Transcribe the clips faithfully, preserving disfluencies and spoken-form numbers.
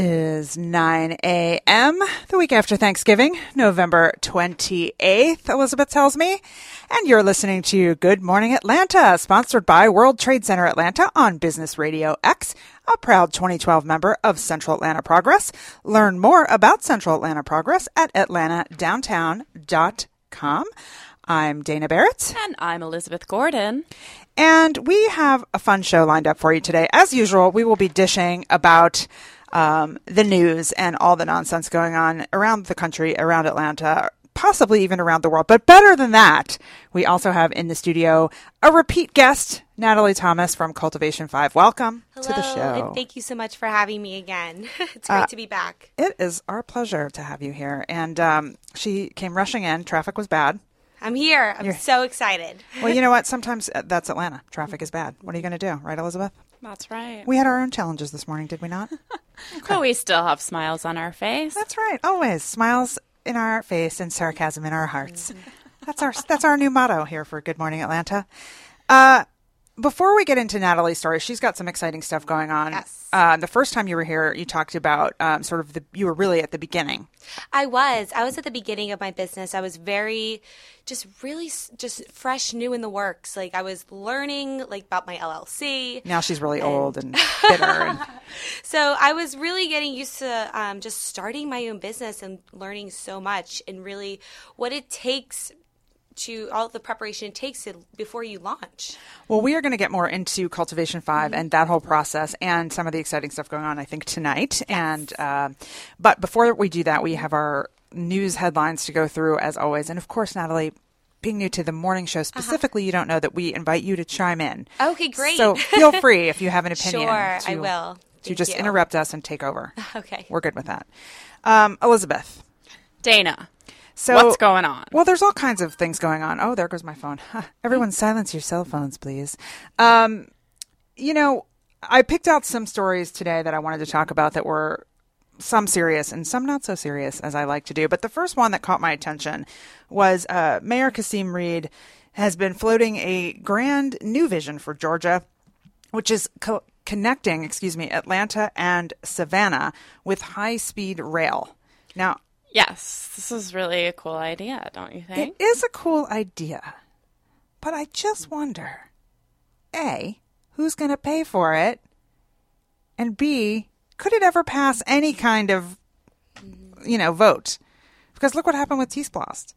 is nine a.m., the week after Thanksgiving, November twenty-eighth, Elizabeth tells me. And you're listening to Good Morning Atlanta, sponsored by World Trade Center Atlanta on Business Radio X, a proud twenty twelve member of Central Atlanta Progress. Learn more about Central Atlanta Progress at atlanta downtown dot com. I'm Dana Barrett. And I'm Elizabeth Gordon. And we have a fun show lined up for you today. As usual, we will be dishing about um, the news and all the nonsense going on around the country, around Atlanta, possibly even around the world. But better than that, we also have in the studio a repeat guest, Natalie Thomas from Cultivation Five. Welcome Hello, to the show. And thank you so much for having me again. It's great uh, to be back. It is our pleasure to have you here. And um, she came rushing in. Traffic was bad. I'm here. I'm You're... so excited. Well, you know what? Sometimes that's Atlanta. Traffic is bad. What are you going to do? Right, Elizabeth? That's right. We had our own challenges this morning, did we not? Okay. But we still have smiles on our face. That's right. Always. Smiles in our face and sarcasm in our hearts. That's our that's our new motto here for Good Morning Atlanta. Uh, before we get into Natalie's story, she's got some exciting stuff going on. Yes. Uh, the first time you were here, you talked about um, sort of the, you were really at the beginning. I was. I was at the beginning of my business. I was very, just really, just fresh, new in the works. Like I was learning like about my L L C. Now she's really and... old and bitter. And... So I was really getting used to um, just starting my own business and learning so much and really what it takes to all the preparation it takes to, before you launch. Well, we are going to get more into Cultivation Five Mm-hmm. and that whole process and some of the exciting stuff going on, I think, tonight. Yes. And uh, but before we do that, we have our news headlines to go through, as always. And of course, Natalie, being new to the morning show specifically, uh-huh. you don't know that we invite you to chime in. Okay, great. So feel free if you have an opinion. Sure, to, I will. To Thank just you. interrupt us and take over. Okay. We're good with that. Um, Elizabeth. Dana. So, what's going on? Well, there's all kinds of things going on. Oh, there goes my phone. Everyone silence your cell phones, please. Um, you know, I picked out some stories today that I wanted to talk about that were some serious and some not so serious, as I like to do. But the first one that caught my attention was uh, Mayor Kasim Reed has been floating a grand new vision for Georgia, which is co- connecting, excuse me, Atlanta and Savannah with high-speed rail. Now, yes, this is really a cool idea, don't you think? It is a cool idea. But I just wonder, A, who's going to pay for it? And B, could it ever pass any kind of, you know, vote? Because look what happened with T-Splost.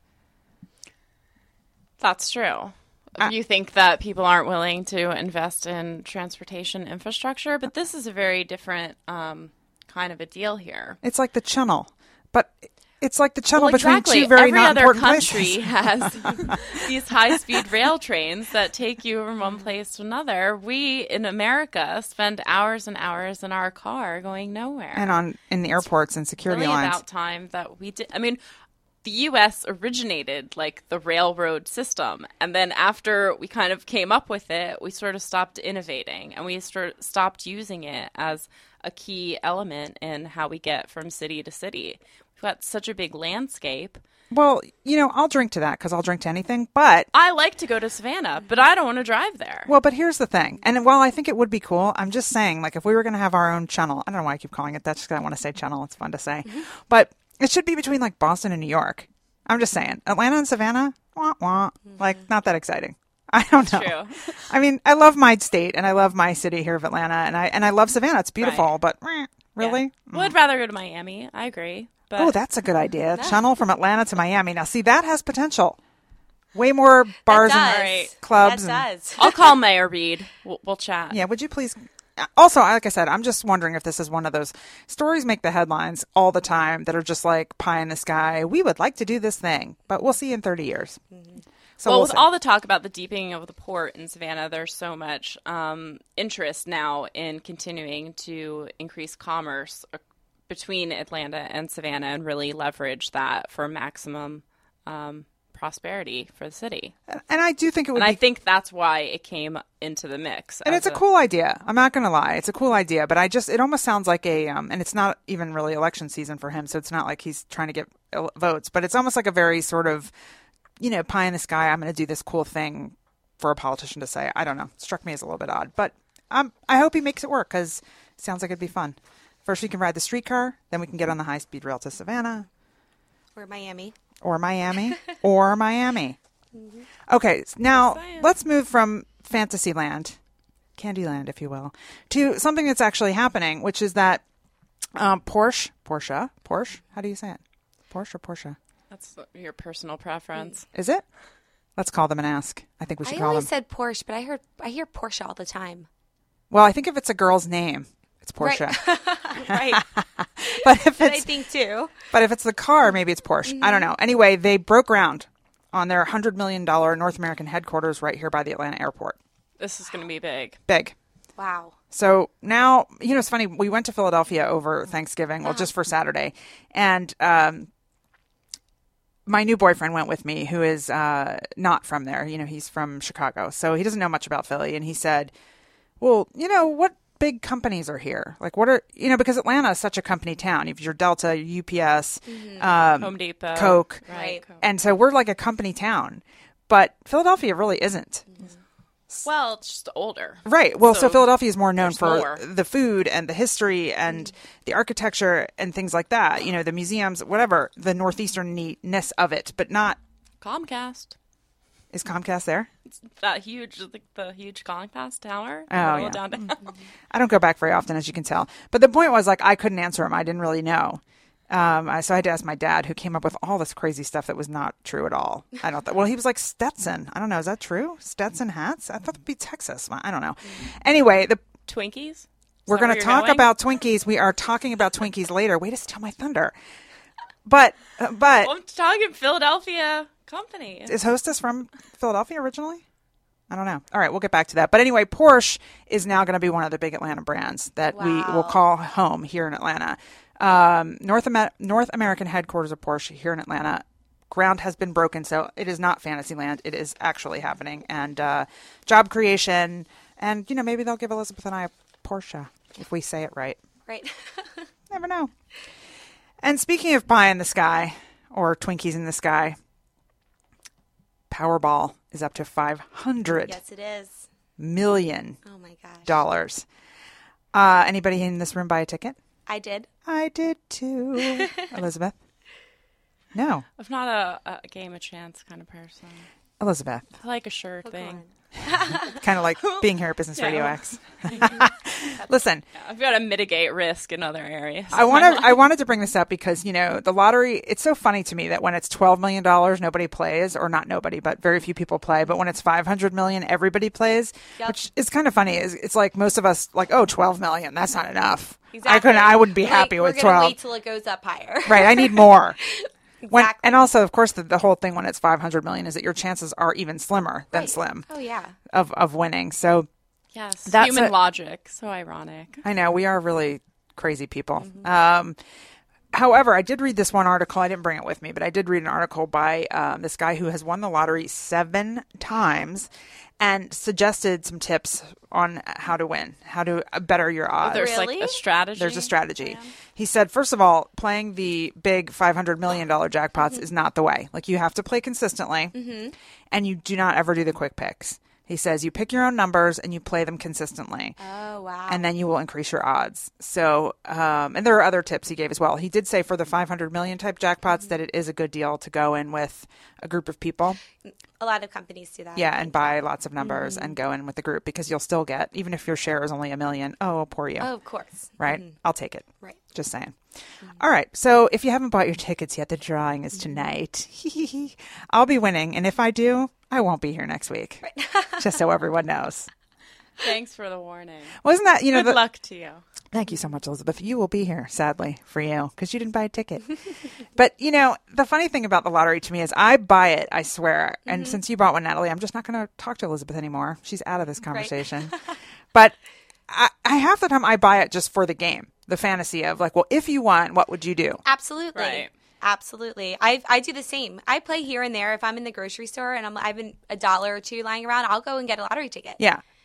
That's true. Uh, you think that people aren't willing to invest in transportation infrastructure, but this is a very different um, kind of a deal here. It's like the channel, but it's like the channel well, exactly. between two very Every not other important country places. has these high-speed rail trains that take you from one place to another. We in America spend hours and hours in our car going nowhere, and on in the airports and security it's really lines. About time that we did. I mean, the U S originated like the railroad system, and then after we kind of came up with it, we sort of stopped innovating, and we sort stopped using it as a key element in how we get from city to city. We've got such a big landscape. Well, you know, I'll drink to that because I'll drink to anything, but... I like to go to Savannah, but I don't want to drive there. Well, but here's the thing. And while I think it would be cool, I'm just saying, like, if we were going to have our own channel, I don't know why I keep calling it that, just because I want to say channel. It's fun to say. Mm-hmm. But it should be between, like, Boston and New York. I'm just saying. Atlanta and Savannah, wah, wah. Mm-hmm. Like, not that exciting. I don't know. That's true. I mean, I love my state, and I love my city here of Atlanta, and I and I love Savannah. It's beautiful, right. but eh, really? Yeah. Mm. Well, I'd rather go to Miami. I agree. But oh, that's a good idea. Yeah. Channel from Atlanta to Miami. Now, see, that has potential. Way more bars and right. clubs. That and, does. I'll call Mayor Reed. We'll, we'll chat. Yeah, would you please? Also, like I said, I'm just wondering if this is one of those stories make the headlines all the time that are just like pie in the sky. We would like to do this thing, but we'll see in thirty years. Mm-hmm. So well, we'll with see. all the talk about the deepening of the port in Savannah, there's so much um, interest now in continuing to increase commerce between Atlanta and Savannah and really leverage that for maximum um, prosperity for the city. And I do think it would and be... I think that's why it came into the mix. And it's a, a cool idea. I'm not going to lie. It's a cool idea, but I just, it almost sounds like a, um, and it's not even really election season for him, so it's not like he's trying to get votes, but it's almost like a very sort of, you know, pie in the sky, I'm going to do this cool thing for a politician to say. I don't know. It struck me as a little bit odd, but um, I hope he makes it work because it sounds like it'd be fun. First, we can ride the streetcar. Then we can get on the high-speed rail to Savannah. Or Miami. Or Miami. or Miami. Mm-hmm. Okay, now let's move from Fantasyland, Candyland, if you will, to something that's actually happening, which is that um, Porsche, Porsche, Porsche, how do you say it? Porsche or Porsche? That's your personal preference. Is it? Let's call them and ask. I think we should I call them. always said Porsche, but I heard I hear Porsche all the time. Well, I think if it's a girl's name, it's Porsche. Right. right. But if But I it's think too. but if it's the car, maybe it's Porsche. Mm-hmm. I don't know. Anyway, they broke ground on their one hundred million dollars North American headquarters right here by the Atlanta airport. This is going to be big. Big. Wow. So now, you know, it's funny. We went to Philadelphia over Thanksgiving, well, just for Saturday. And um, my new boyfriend went with me, who is uh, not from there. You know, he's from Chicago. So he doesn't know much about Philly. And he said, well, you know, what big companies are here? Like, what are, you know, because Atlanta is such a company town. You have your Delta, your U P S, Mm-hmm. um, Home Depot. Coke. Right. Coke. And so we're like a company town. But Philadelphia really isn't. Well, it's just older. Right. Well, so, So Philadelphia is more known there's for more. the food and the history and the architecture and things like that. You know, the museums, whatever, the northeastern-ness of it, but not. Comcast. Is Comcast there? That huge, like the huge Comcast tower. Oh, Middle yeah. of downtown. I don't go back very often, as you can tell. But the point was, like, I couldn't answer him. I didn't really know. Um, I, so I had to ask my dad, who came up with all this crazy stuff that was not true at all. I don't. Th- well, he was like Stetson. I don't know. Is that true? Stetson hats? I thought it'd be Texas. I don't know. Anyway, the Twinkies. Is we're that going where to you're talk going? about Twinkies. We are talking about Twinkies later. Way to steal my thunder. But uh, but Well, I'm talking Philadelphia company. is Hostess from Philadelphia originally? I don't know. All right, we'll get back to that. But anyway, Porsche is now going to be one of the big Atlanta brands that we will Wow. call home here in Atlanta. Um, North Amer- North American headquarters of Porsche here in Atlanta. Ground has been broken, so it is not Fantasyland. It is actually happening, and uh, job creation, and you know maybe they'll give Elizabeth and I a Porsche if we say it right. Right. Never know. And speaking of pie in the sky or Twinkies in the sky, Powerball is up to five hundred Yes, it is. million Oh my gosh. dollars. Uh, anybody in this room buy a ticket? I did. I did too. Elizabeth? No. I'm not a, a game of chance kind of person. Elizabeth. I like a sure Hook thing. on. Kind of like being here at Business Yeah. Radio X. Listen, I've got to mitigate risk in other areas. I want to. I wanted to bring this up because you know the lottery. It's so funny to me that when it's twelve million dollars, nobody plays, or not nobody, but very few people play. But when it's five hundred million, everybody plays, Yep. which is kind of funny. It's, it's like most of us like, oh, twelve million, that's not enough. Exactly. I couldn't. I wouldn't be Like, happy we're with gonna twelve. Wait till it goes up higher. Right. I need more. When, Exactly. and also, of course, the, the whole thing when it's five hundred million is that your chances are even slimmer than Right. slim Oh yeah. of, of winning. So Yes. That's Human a- logic. So ironic. I know we are really crazy people. Mm-hmm. Um, however, I did read this one article. I didn't bring it with me, but I did read an article by um, this guy who has won the lottery seven times and suggested some tips on how to win, how to better your odds. There's like Really? a strategy. There's a strategy. plan. He said, first of all, playing the big five hundred million dollars jackpots Mm-hmm. is not the way. Like, you have to play consistently, and you do not ever do the quick picks. He says you pick your own numbers and you play them consistently. Oh wow. And then you will increase your odds. So, um, and there are other tips he gave as well. He did say for the five hundred million type jackpots that it is a good deal to go in with a group of people. a lot of companies do that. Yeah, and buy lots of numbers and go in with the group because you'll still get, even if your share is only a million, oh, poor you. Oh, of course. Right? I'll take it. Right. Just saying. All right. So if you haven't bought your tickets yet, the drawing is tonight. I'll be winning. And if I do, I won't be here next week. Just so everyone knows. Thanks for the warning. Wasn't that, you know, Good the, luck to you. Thank you so much, Elizabeth. You will be here, sadly, for you, because you didn't buy a ticket. But, you know, the funny thing about the lottery to me is I buy it, I swear. And since you bought one, Natalie, I'm just not going to talk to Elizabeth anymore. She's out of this conversation. But I, I half the time I buy it just for the game, the fantasy of like, well, if you won, what would you do? Absolutely. Right. Absolutely. I I do the same. I play here and there. If I'm in the grocery store and I'm I have an, a dollar or two lying around, I'll go and get a lottery ticket. Yeah.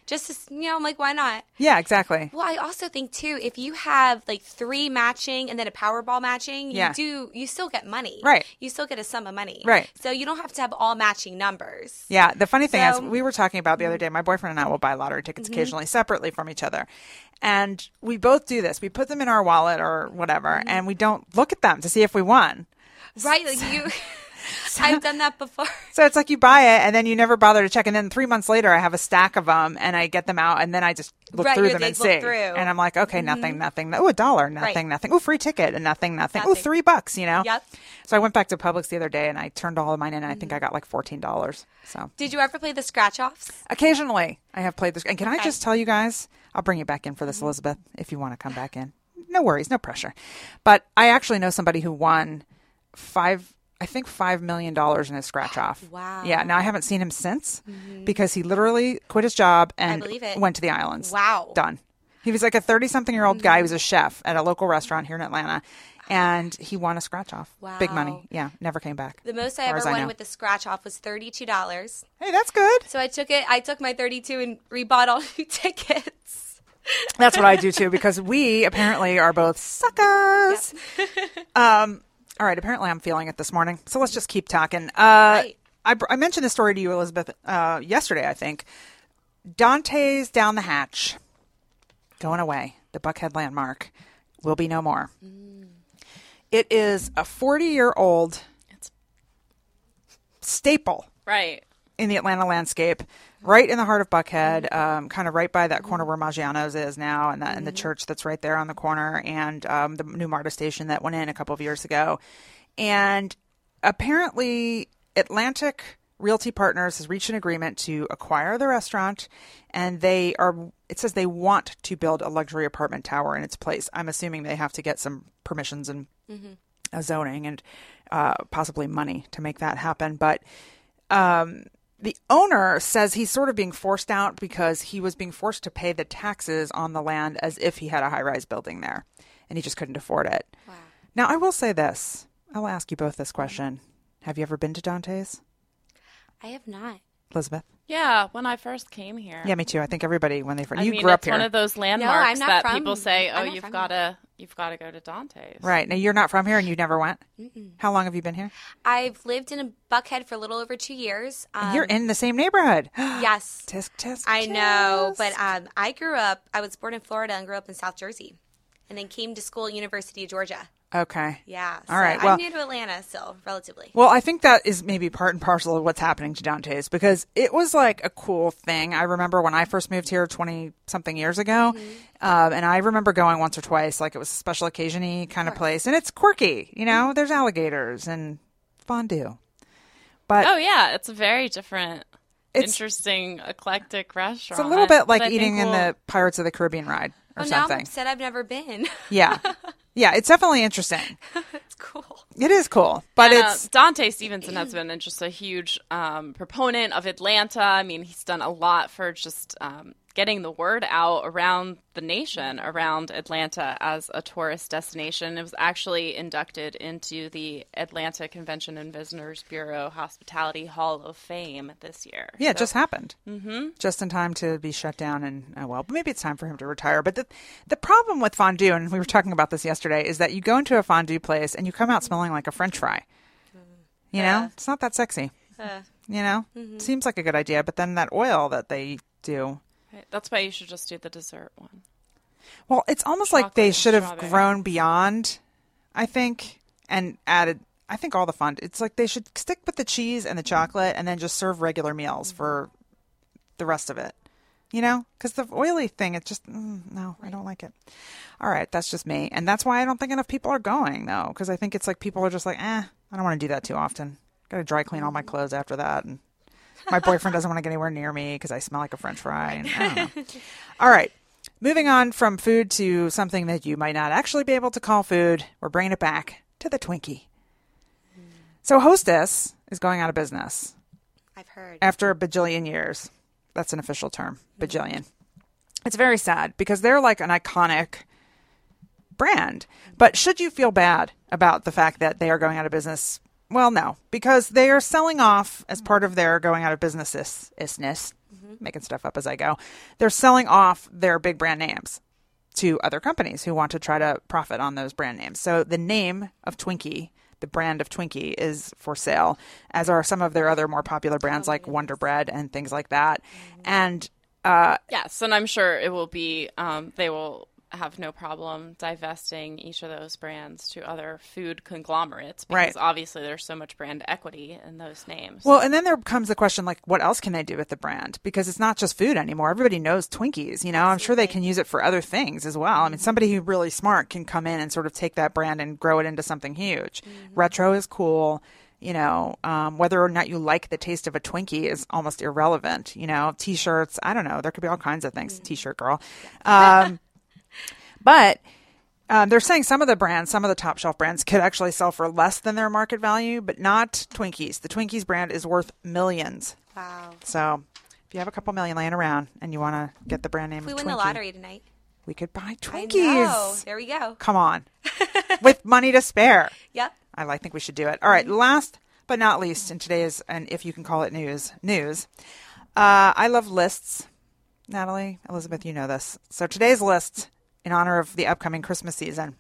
Just to, you know, I'm like, why not? Yeah, exactly. Well, I also think too, if you have like three matching and then a Powerball matching, you Yeah. do you still get money, Right. You still get a sum of money, Right. So you don't have to have all matching numbers. Yeah, the funny thing So- is, we were talking about the other day, my boyfriend and I will buy lottery tickets Mm-hmm. occasionally separately from each other. And we both do this. We put them in our wallet or whatever, Mm-hmm. and we don't look at them to see if we won. Right? Like you, I've done that before. So it's like you buy it, and then you never bother to check. And then three months later, I have a stack of them, and I get them out, and then I just look Right, through you're them and like, look see. through. And I'm like, okay, nothing, nothing. Oh, a dollar, nothing, Right. nothing. Oh, free ticket, and nothing, nothing. Oh, Nothing. three bucks, you know? Yep. So I went back to Publix the other day, and I turned all of mine in, and I think I got like fourteen dollars. So Did you ever play the scratch offs? occasionally, I have played this. And can I Okay. just tell you guys, I'll bring you back in for this, Elizabeth, if you want to come back in. No worries, no pressure. But I actually know somebody who won five, I think five million dollars in his scratch off. Wow. Yeah. Now I haven't seen him since because he literally quit his job and believe it. went to the islands. Wow. Done. He was like a thirty-something-year-old guy. He was a chef at a local restaurant here in Atlanta, and he won a scratch off. Big Wow. money. Yeah. Never came back. The most I far ever as I won know. with the scratch off was thirty-two dollars. Hey, that's good. So I took it. I took my thirty-two and rebought all new tickets. That's what I do too, because we apparently are both suckers. um, all right. Apparently, I'm feeling it this morning, so let's just keep talking. Uh, Right. I, br- I mentioned this story to you, Elizabeth, uh, yesterday. I think Dante's Down the Hatch, going away. The Buckhead landmark will be no more. Mm. It is a forty-year-old It's staple right. in the Atlanta landscape, right in the heart of Buckhead, um, kind of right by that corner where Maggiano's is now, and, that, and the church that's right there on the corner, and um, the new MARTA station that went in a couple of years ago. And apparently, Atlantic Realty Partners has reached an agreement to acquire the restaurant, and they are, it says they want to build a luxury apartment tower in its place. I'm assuming they have to get some permissions and uh, zoning and uh, possibly money to make that happen. But um, the owner says he's sort of being forced out because he was being forced to pay the taxes on the land as if he had a high-rise building there, and he just couldn't afford it. Wow. Now, I will say this. I'll ask you both this question. Have you ever been to Dante's, I have not. Elizabeth? Yeah, when I first came here. Yeah, me too. I think everybody, when they first, I you mean, grew up it's here. one of those landmarks I'm not that from- people say, "Oh, I'm not you've from got to, you've got to go to Dante's." Right. Now, you're not from here and you never went? Mm-mm. How long have you been here? I've lived in a Buckhead for a little over two years. Um, you're in the same neighborhood. yes. Tisk, tisk, I know, tisk. but um, I grew up, I was born in Florida and grew up in South Jersey and then came to school at University of Georgia. Okay. Yeah. All right, well- I'm new to Atlanta still, relatively. Well, I think that is maybe part and parcel of what's happening to Dante's, because it was like a cool thing. I remember when I first moved here twenty something years ago, um, and I remember going once or twice, like it was a special occasion-y kind of place, and it's quirky. You know, there's alligators and fondue. But Oh yeah, it's a very different, It's- interesting, eclectic restaurant. it's a little bit like that I eating think in will- the Pirates of the Caribbean ride or Well, now I'm something. upset I've never been. Yeah. Yeah, it's definitely interesting. It's cool. It is cool, but And, uh, it's Dante Stevenson has been just a huge um, proponent of Atlanta. I mean, he's done a lot for just um, getting the word out around the nation, around Atlanta as a tourist destination. It was actually inducted into the Atlanta Convention and Visitors Bureau Hospitality Hall of Fame this year. yeah, it So- just happened. Mm-hmm. Just in time to be shut down, and oh, well, maybe it's time for him to retire. But the the problem with fondue, and we were talking about this yesterday, is that you go into a fondue place and you come out smelling like a French fry. You know, Uh. it's not that sexy. Uh, You know, Mm-hmm. seems like a good idea, but then that oil that they do. Right. That's why you should just do the dessert one. Well, it's almost like Chocolate they and should have strawberry. grown beyond, I think, and added. I think all the fun. It's like they should stick with the cheese and the chocolate, and then just serve regular meals for the rest of it. You know, because the oily thing, it's just mm, no, I don't like it. All right, that's just me, and that's why I don't think enough people are going though, because I think it's like people are just like, eh, I don't want to do that too often. Got to dry clean all my clothes after that, and my boyfriend doesn't want to get anywhere near me because I smell like a French fry. And I don't know. All right. Moving on from food to something that you might not actually be able to call food, we're bringing it back to the Twinkie. So Hostess is going out of business I've heard. after a bajillion years. That's an official term, bajillion. It's very sad because they're like an iconic brand. But should you feel bad about the fact that they are going out of business? Well, no, because they are selling off as part of their going out of business isness. making stuff up as I go. They're selling off their big brand names to other companies who want to try to profit on those brand names. So the name of Twinkie, the brand of Twinkie, is for sale, as are some of their other more popular brands Oh, like goodness. Wonder Bread and things like that. And uh, Yes, and I'm sure it will be, um, they will have no problem divesting each of those brands to other food conglomerates because Right. obviously there's so much brand equity in those names. well, and then there comes the question, like, what else can they do with the brand? Because it's not just food anymore. Everybody knows Twinkies, you know. I'm sure they can use it for other things as well. I mean, somebody who really smart can come in and sort of take that brand and grow it into something huge. Retro is cool. You know, um, whether or not you like the taste of a Twinkie is almost irrelevant. You know, T-shirts, I don't know. There could be all kinds of things. T-shirt girl. Um, but um, they're saying some of the brands, some of the top shelf brands could actually sell for less than their market value, but not Twinkies. The Twinkies brand is worth millions. Wow. So if you have a couple million laying around and you want to get the brand name If we of win Twinkie, the lottery tonight. we could buy I Twinkies. know. There we go. Come on. With money to spare. Yep. I like, think we should do it. All right. Last but not least in today's, and if you can call it news, news. Uh, I love lists. Natalie, Elizabeth, you know this. So today's list, in honor of the upcoming Christmas season,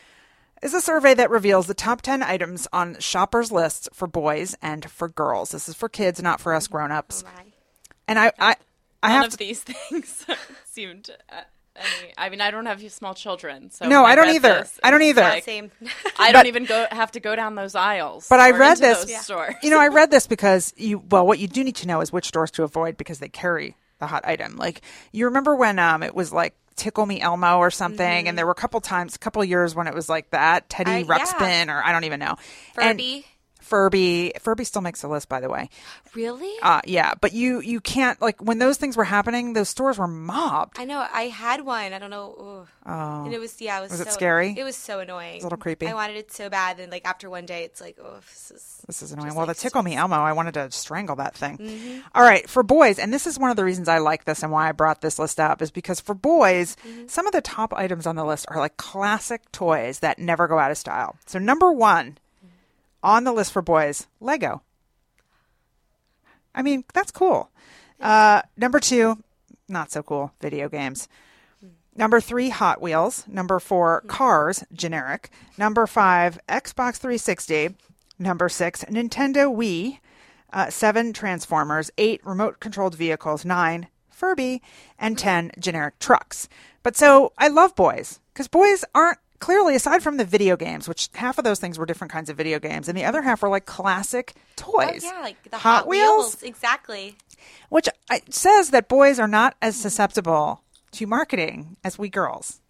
is a survey that reveals the top ten items on shoppers' lists for boys and for girls. This is for kids, not for us grown-ups. Oh, my. And I, I, I None have of to, these things seemed uh, any. I mean, I don't have small children, so No, when I don't read either. this, I don't it's either. like, Same. I But- don't even go have to go down those aisles. But I or read into this- those Yeah. stores. you know, I read this because you, well, what you do need to know is which stores to avoid because they carry the hot item. Like, you remember when um it was like Tickle Me Elmo or something, and there were a couple times, a couple years when it was like that, Teddy I- Ruxpin, or I don't even know. And Furby. Furby. Furby still makes the list, by the way. Really? Uh, yeah, but you, you can't, like, when those things were happening, those stores were mobbed. I know. I had one. I don't know. Ugh. Oh. And it was, yeah, it was Was so, it scary? It was so annoying. It was a little creepy. I wanted it so bad. And like after one day, it's like, oh, this is. This is annoying. just Well, like the Tickle Me stress. Elmo, I wanted to strangle that thing. Mm-hmm. All right, for boys, and this is one of the reasons I like this and why I brought this list up, is because for boys, Mm-hmm. some of the top items on the list are like classic toys that never go out of style. So number one on the list for boys, Lego. I mean, that's cool. Uh, number two, not so cool, video games. Number three, Hot Wheels. Number four, Cars, generic. Number five, Xbox three sixty. Number six, Nintendo Wii. Uh, seven, Transformers. Eight, remote-controlled vehicles. Nine, Furby. And ten, generic trucks. But so I love boys because boys aren't clearly, aside from the video games, which half of those things were different kinds of video games, and the other half were like classic toys. Oh, yeah, like the Hot Hot, Wheels? Wheels. Exactly. Which I, says that boys are not as susceptible to marketing as we girls.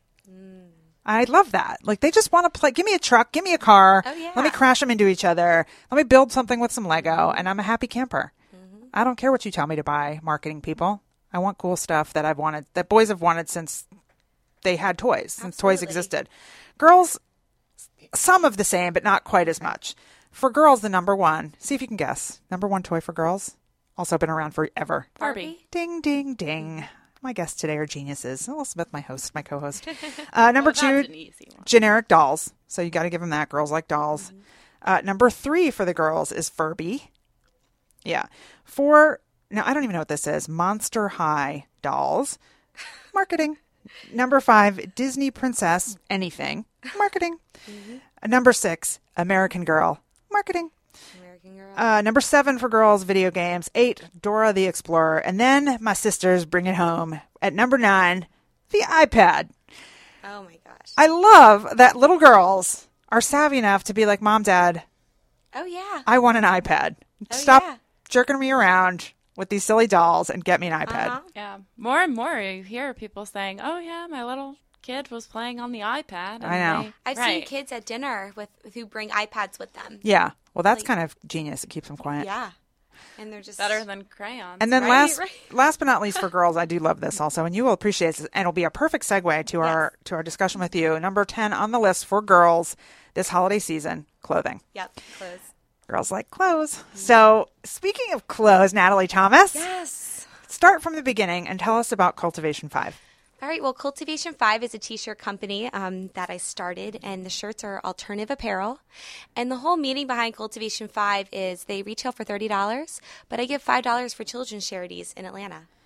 I love that. Like, they just want to play. Give me a truck. Give me a car. Oh, yeah. Let me crash them into each other. Let me build something with some Lego, and I'm a happy camper. Mm-hmm. I don't care what you tell me to buy, marketing people. I want cool stuff that I've wanted, that boys have wanted since they had toys, since toys Absolutely. existed. Girls, some of the same, but not quite as much. For girls, the number one, see if you can guess. Number one toy for girls, also been around forever. Barbie. Ding, ding, ding. My guests today are geniuses. Elizabeth, my host, my co-host. Uh, number Well, two, that's an easy one. generic dolls. So you got to give them that. Girls like dolls. Mm-hmm. Uh, number three for the girls is Furby. Yeah. Four, now I don't even know what this is. Monster High dolls. Marketing. Number five, Disney Princess Anything. Marketing. Uh, number six, American Girl. Marketing. American Girl. Uh, number seven for girls, video games. Eight, Dora the Explorer. And then my sisters bring it home. At number nine, the iPad. oh my gosh. I love that little girls are savvy enough to be like, Mom, Dad, oh yeah. I want an iPad. Oh, Stop yeah. jerking me around with these silly dolls and get me an iPad. Uh-huh. Yeah, more and more you hear people saying, "Oh yeah, my little kid was playing on the iPad." And I know. they- I've right. seen kids at dinner with who bring iPads with them. Yeah. Well, that's Like- kind of genius. It keeps them quiet. Yeah. And they're just better than crayons. And then Right, last, right. last but not least for girls, I do love this also, and you will appreciate this, and it'll be a perfect segue to our to our discussion with you. Number ten on the list for girls this holiday season: clothing. Yep. Clothes. Girls like clothes. So, speaking of clothes, Natalie Thomas, Yes. start from the beginning and tell us about Cultivation Five. All right. Well, Cultivation Five is a t-shirt company um, that I started, and the shirts are alternative apparel. And the whole meaning behind Cultivation Five is they retail for thirty dollars, but I give five dollars for children's charities in Atlanta.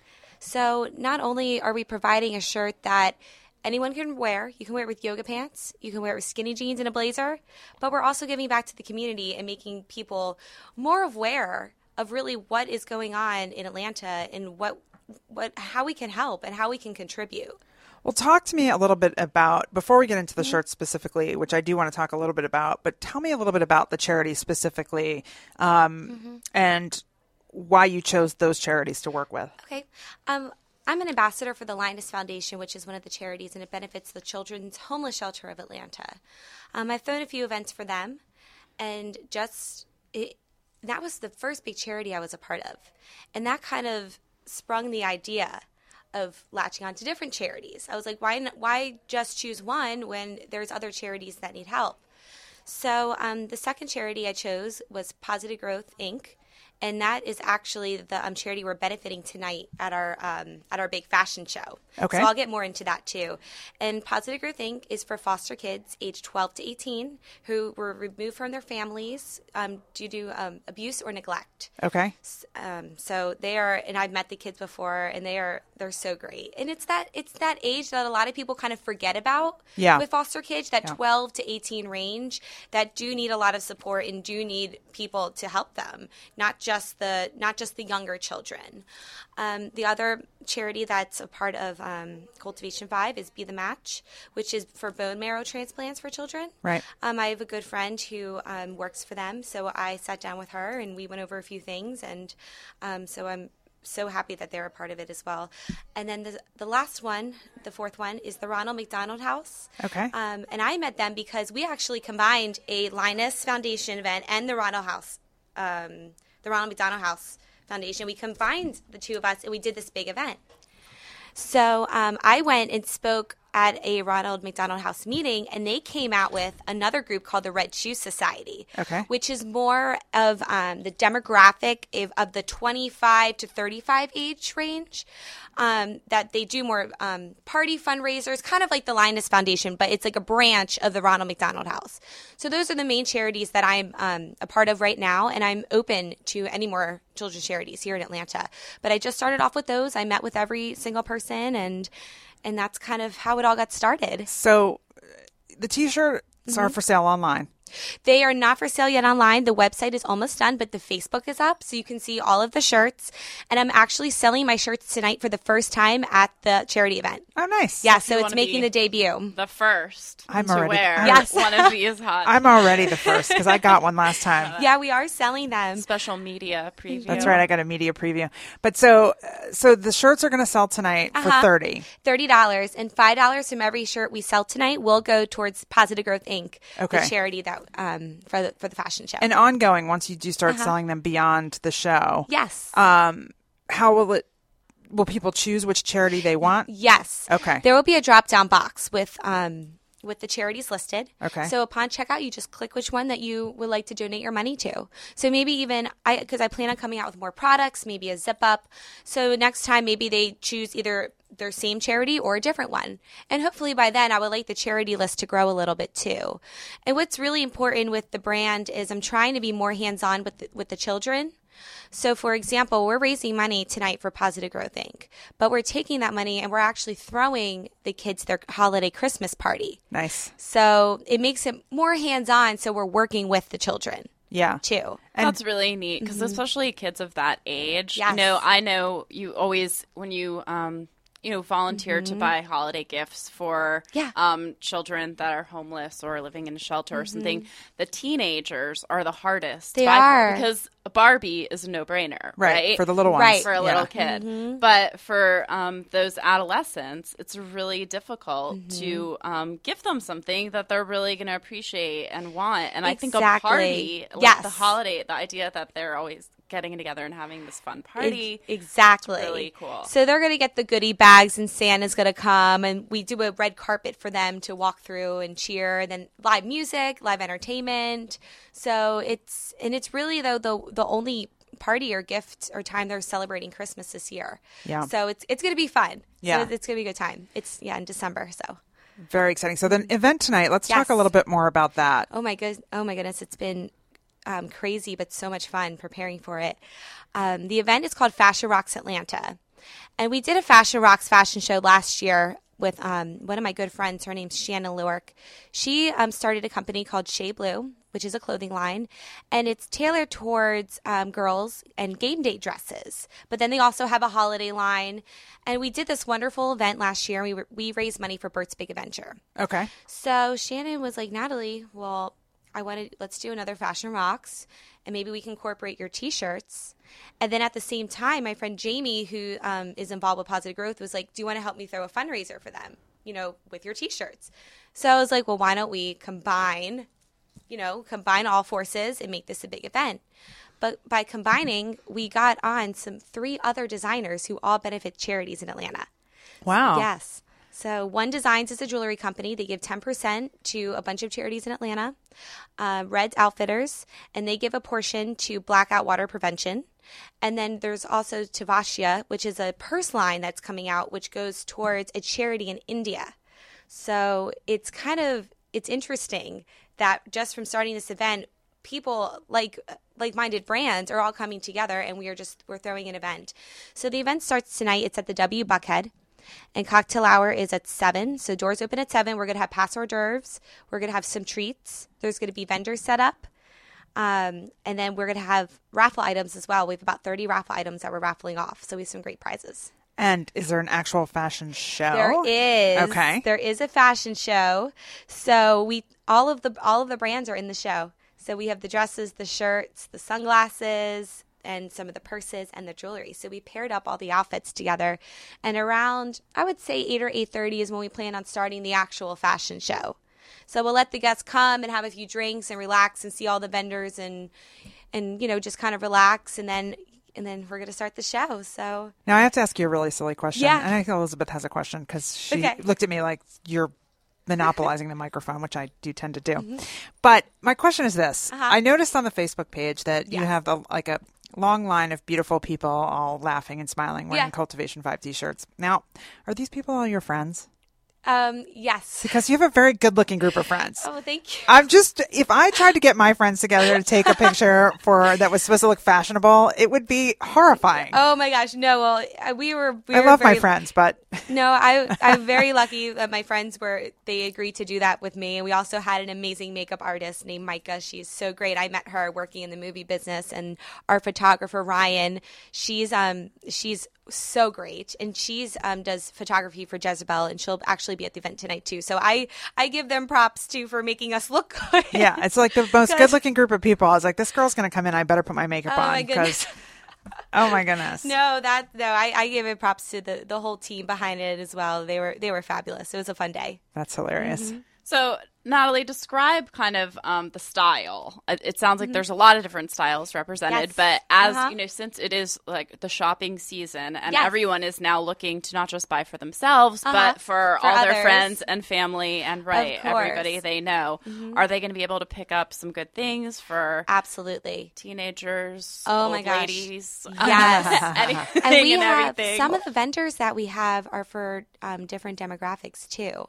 So not only are we providing a shirt that anyone can wear, you can wear it with yoga pants, you can wear it with skinny jeans and a blazer, but we're also giving back to the community and making people more aware of really what is going on in Atlanta and what what how we can help and how we can contribute. Well, talk to me a little bit about, before we get into the shirts specifically, which I do want to talk a little bit about, but tell me a little bit about the charity specifically, um, mm-hmm. and why you chose those charities to work with. Okay. Um, I'm an ambassador for the Linus Foundation, which is one of the charities, and it benefits the Children's Homeless Shelter of Atlanta. Um, I've thrown a few events for them, and just it, that was the first big charity I was a part of. And that kind of sprung the idea of latching on to different charities. I was like, why why just choose one when there's other charities that need help? So um, the second charity I chose was Positive Growth, Incorporated. And that is actually the um, charity we're benefiting tonight at our um, at our big fashion show. Okay. So I'll get more into that too. And Positive Growth, Incorporated is for foster kids aged twelve to eighteen who were removed from their families um, due to um, abuse or neglect. Okay. Um, so they are, and I've met the kids before, and they are they're so great. And it's that it's that age that a lot of people kind of forget about. Yeah. With foster kids, that yeah. twelve to eighteen range, that do need a lot of support and do need people to help them, not just the not just the younger children. Um, the other charity that's a part of um, Cultivation Five is Be the Match, which is for bone marrow transplants for children. Right. Um, I have a good friend who um, works for them, so I sat down with her and we went over a few things, and um, so I'm so happy that they're a part of it as well. And then the the last one, the fourth one, is the Ronald McDonald House. Okay. Um, and I met them because we actually combined a Linus Foundation event and the Ronald House, um, the Ronald McDonald House Foundation. We combined the two of us and we did this big event. So um, I went and spoke at a Ronald McDonald House meeting, and they came out with another group called the Red Shoe Society, okay. which is more of um, the demographic of, of the twenty-five to thirty-five age range, um, that they do more um, party fundraisers, kind of like the Linus Foundation, but it's like a branch of the Ronald McDonald House. So those are the main charities that I'm um, a part of right now, and I'm open to any more children's charities here in Atlanta. But I just started off with those. I met with every single person, and And that's kind of how it all got started. So the T-shirts mm-hmm. are for sale online. They are not for sale yet online. The website is almost done, but the Facebook is up, so you can see all of the shirts. And I'm actually selling my shirts tonight for the first time at the charity event. Oh, nice. Yeah, so it's making the debut. The first I'm to already, wear I'm, yes. one of these hot. I'm already the first because I got one last time. Yeah, we are selling them. Special media preview. That's right. I got a media preview. But so uh, so the shirts are going to sell tonight uh-huh. for thirty dollars. thirty dollars. And five dollars from every shirt we sell tonight will go towards Positive Growth, Incorporated, okay. the charity that um, for the, for the fashion show. And ongoing, once you do start uh-huh. selling them beyond the show. Yes. Um, how will it? Will people choose which charity they want? Yes. Okay. There will be a drop-down box with um with the charities listed. Okay. So upon checkout, you just click which one that you would like to donate your money to. So maybe even I because I plan on coming out with more products, maybe a zip up. So next time, maybe they choose either their same charity or a different one. And hopefully by then I would like the charity list to grow a little bit too. And what's really important with the brand is I'm trying to be more hands-on with the, with the children. So for example, we're raising money tonight for Positive Growth, Incorporated, but we're taking that money and we're actually throwing the kids their holiday Christmas party. Nice. So it makes it more hands-on, so we're working with the children. Yeah. Too. And that's really neat because mm-hmm. especially kids of that age. Yes. You know, I know you always, when you, um, you know, volunteer mm-hmm. to buy holiday gifts for yeah. um, children that are homeless or living in a shelter mm-hmm. or something, the teenagers are the hardest. They buy are. Because a Barbie is a no-brainer, right? right? For the little ones. Right. For a yeah. little kid. Mm-hmm. But for um, those adolescents, it's really difficult mm-hmm. to um, give them something that they're really going to appreciate and want. And exactly. I think a party, like yes. the holiday, the idea that they're always getting together and having this fun party. Exactly. Really cool. So they're going to get the goodie bags and Santa's going to come and we do a red carpet for them to walk through and cheer, and then live music, live entertainment. So it's, and it's really though the, the only party or gift or time they're celebrating Christmas this year. Yeah. So it's, it's going to be fun. Yeah. So it's going to be a good time. It's yeah, in December. So very exciting. So the event tonight, let's yes. talk a little bit more about that. Oh my good. Oh my goodness. It's been Um, crazy, but so much fun preparing for it. Um, the event is called Fashion Rocks Atlanta. And we did a Fashion Rocks fashion show last year with um, one of my good friends. Her name's Shannon Lewerk. She um, started a company called Shea Blue, which is a clothing line, and it's tailored towards um, girls and game day dresses. But then they also have a holiday line. And we did this wonderful event last year. We, were, we raised money for Bert's Big Adventure. Okay. So Shannon was like, Natalie, well, I wanted, let's do another Fashion Rocks, and maybe we can incorporate your T-shirts. And then at the same time, my friend Jamie, who um, is involved with Positive Growth, was like, do you want to help me throw a fundraiser for them, you know, with your T-shirts? So I was like, well, why don't we combine, you know, combine all forces and make this a big event? But by combining, we got on some three other designers who all benefit charities in Atlanta. Wow. Yes. So One Designs is a jewelry company. They give ten percent to a bunch of charities in Atlanta. Uh, Red's Outfitters, and they give a portion to Blackout Water Prevention. And then there's also Tavashia, which is a purse line that's coming out, which goes towards a charity in India. So it's kind of, it's interesting that just from starting this event, people like like-minded brands are all coming together, and we are just, we're throwing an event. So the event starts tonight. It's at the W Buckhead. And cocktail hour is at seven. So doors open at seven. We're going to have pass hors d'oeuvres. We're going to have some treats. There's going to be vendors set up. Um, and then we're going to have raffle items as well. We have about thirty raffle items that we're raffling off. So we have some great prizes. And is there an actual fashion show? There is. Okay. There is a fashion show. So we all of the all of the brands are in the show. So we have the dresses, the shirts, the sunglasses, and some of the purses and the jewelry. So we paired up all the outfits together. And around, I would say eight or eight thirty is when we plan on starting the actual fashion show. So we'll let the guests come and have a few drinks and relax and see all the vendors and, and you know, just kind of relax. And then and then we're going to start the show. So now I have to ask you a really silly question. Yeah. I think Elizabeth has a question because she Okay. looked at me like you're monopolizing the microphone, which I do tend to do. Mm-hmm. But my question is this. Uh-huh. I noticed on the Facebook page that you Yeah. have a, like a long line of beautiful people all laughing and smiling wearing Yeah. Cultivation five T-shirts. Now, are these people all your friends? Um, yes. Because you have a very good-looking group of friends. Oh, thank you. I'm just, if I tried to get my friends together to take a picture for that was supposed to look fashionable, it would be horrifying. Oh my gosh, no. Well, uh, we were. We I were love my very, friends, but No, I I'm very lucky that my friends were. They agreed to do that with me, and we also had an amazing makeup artist named Micah. She's so great. I met her working in the movie business, and our photographer Ryan. She's um she's so great, and she's um does photography for Jezebel, and she'll actually be at the event tonight too. So I I give them props too for making us look good. yeah, it's like the most good-looking group of people. I was like, this girl's going to come in. I better put my makeup Oh, on my goodness. because, oh my goodness. No, that no, I, I give it props to the, the whole team behind it as well. They were they were fabulous. It was a fun day. That's hilarious. Mm-hmm. So, Natalie, describe kind of um, the style. It, it sounds like there's a lot of different styles represented, Yes. but as Uh-huh. you know, since it is like the shopping season and Yes. everyone is now looking to not just buy for themselves, Uh-huh. but for, For all others. their friends and family and right, course. Mm-hmm. everybody they know, are they going to be able to pick up some good things for Absolutely. teenagers, Oh old my gosh. ladies, Yes. anything And we and have everything? some of the vendors that we have are for um, different demographics too.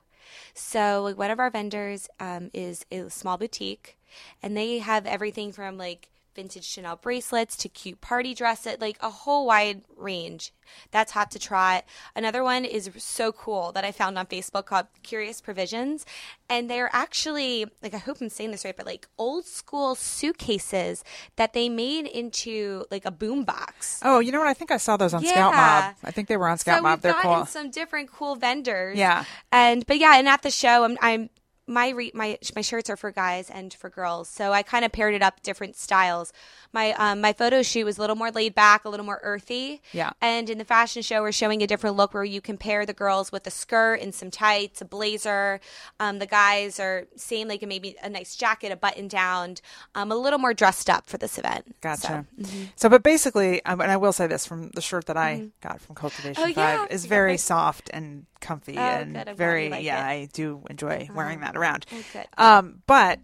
So like, one of our vendors um, is a small boutique, and they have everything from like vintage Chanel bracelets to cute party dresses, like a whole wide range. That's hot to trot. Another one is so cool that I found on Facebook called Curious Provisions. And they're actually, like, I hope I'm saying this right, but like old school suitcases that they made into like a boom box. Oh, you know what? I think I saw those on Yeah. Scout Mob. I think they were on Scout so Mob. we've They're gotten cool. some different cool vendors. Yeah. And but yeah, and at the show, I'm, I'm my re, my my shirts are for guys and for girls, so I kind of paired it up different styles. My um my photo shoot was a little more laid back, a little more earthy. Yeah. And in the fashion show, we're showing a different look where you can pair the girls with a skirt and some tights, a blazer. Um, the guys are same, like maybe a nice jacket, a button down, um, a little more dressed up for this event. Gotcha. So, So, but basically, um, and I will say this from the shirt that I got from Cultivation Oh, yeah. five is You got very it. soft and comfy Oh, and good. I'm glad very, you like yeah, it. I do enjoy wearing that around. Oh, good. Um, but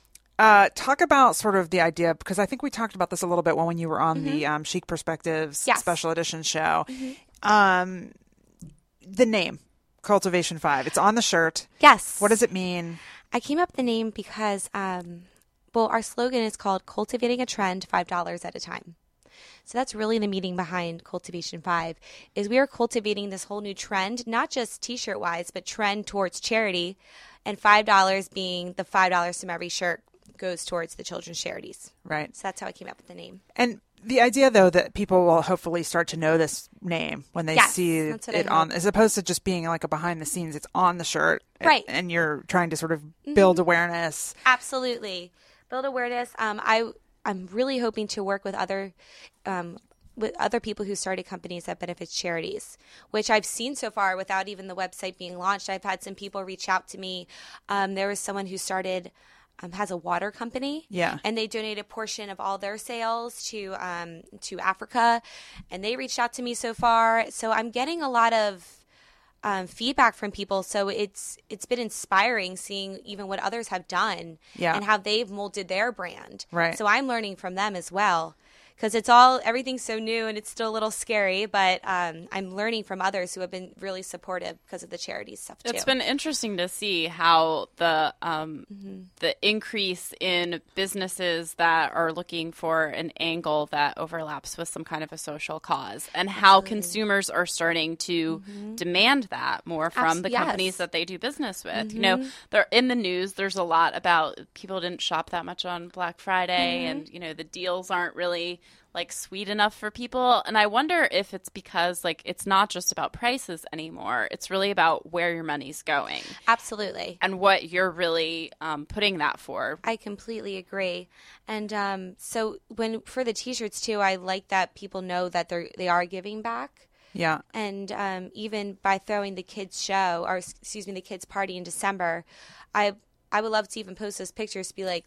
uh, talk about sort of the idea, because I think we talked about this a little bit when you were on the um, Chic Perspectives Yes. special edition show. Um, the name, Cultivation five, it's on the shirt. Yes. What does it mean? I came up with the name because, um, well, our slogan is called Cultivating a Trend five dollars at a Time. So that's really the meaning behind Cultivation five, is we are cultivating this whole new trend, not just t-shirt wise, but trend towards charity, and five dollars being the five dollars from every shirt goes towards the children's charities. Right. So that's how I came up with the name. And the idea, though, that people will hopefully start to know this name when they Yes, see that's what it I on, hope. as opposed to just being like a behind the scenes, it's on the shirt. Right. And, and you're trying to sort of build Mm-hmm. awareness. Absolutely. Build awareness. Um, I, I'm really hoping to work with other um, with other people who started companies that benefit charities, which I've seen so far without even the website being launched. I've had some people reach out to me. Um, there was someone who started Um, has a water company, Yeah. and they donate a portion of all their sales to um, to Africa, and they reached out to me so far. So I'm getting a lot of um, feedback from people. So it's it's been inspiring seeing even what others have done, Yeah. and how they've molded their brand. Right. So I'm learning from them as well. Because it's all, everything's so new and it's still a little scary, but um, I'm learning from others who have been really supportive because of the charity stuff too. It's been interesting to see how the um, Mm-hmm. the increase in businesses that are looking for an angle that overlaps with some kind of a social cause, and how consumers are starting to demand that more from Abs- the yes. companies that they do business with. You know, they're in the news. There's a lot about people didn't shop that much on Black Friday, and you know the deals aren't really like sweet enough for people. And I wonder if it's because like it's not just about prices anymore. It's really about where your money's going Absolutely. and what you're really um, putting that for. I completely agree. And um, so when for the t-shirts too, I like that people know that they're they are giving back. Yeah. And um, even by throwing the kids show, or excuse me, the kids party in December, I I would love to even post those pictures to be like,